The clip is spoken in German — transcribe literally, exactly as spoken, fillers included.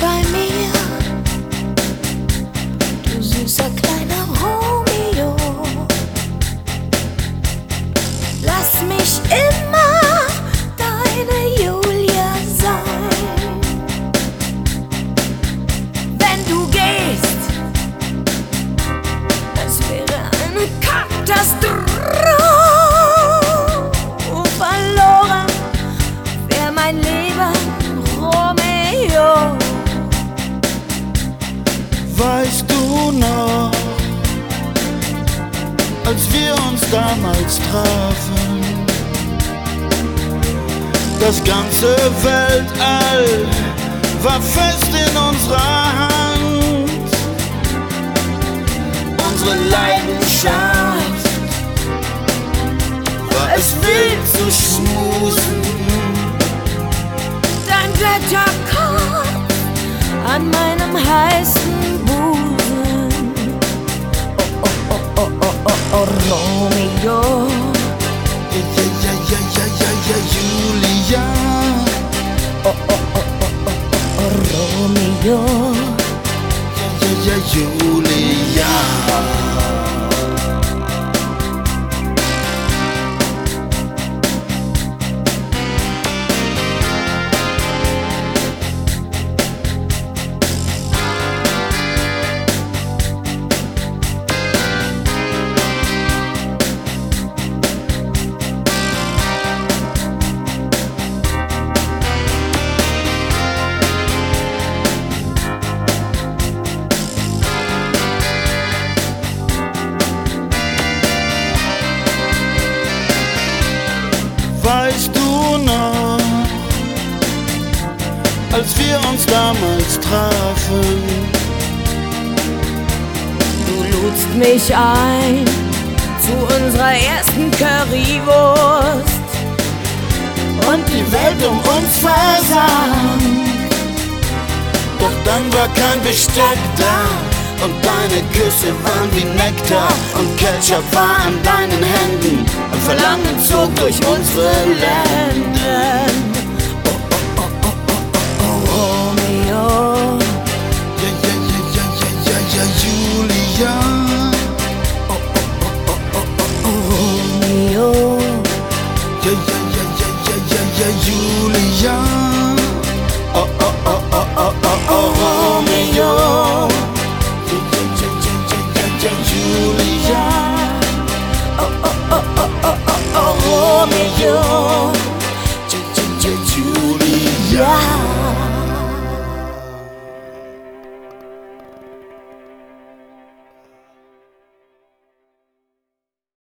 bei mir, du süßer kleiner Romeo. Lass mich immer deine Julia sein. Wenn du gehst, es wäre eine Katastrophe. Verloren wär mein Leben, Romeo. Weißt du noch, als wir uns damals trafen, das ganze Weltall war fest in unserer Hand. Unsere Leidenschaft war es wild zu schmusen. Dein Götterkopf an meinem heißen Busen. Oh, oh, oh, oh, oh, oh, oh, Romeo. Ja, ja, ja, ja, ja, ja, Julia. Oh, oh, oh, oh, oh, oh, oh, Romeo. Ja, ja, ja, Julia. Weißt du noch, als wir uns damals trafen? Du ludst mich ein zu unserer ersten Currywurst Und die Welt um uns versank. Doch dann war kein Besteck da und deine Küsse waren wie Nektar und Ketchup war an deinen Händen. Und Verlangen zog durch unsere Lenden. Oh, oh, oh, oh, oh, oh, Romeo. Ja, ja, ja, ja, ja, ja, ja, Julia. Oh, oh, oh, oh, oh, oh, oh, Romeo. Ja, ja, ja, ja, ja, ja, ja, Julia.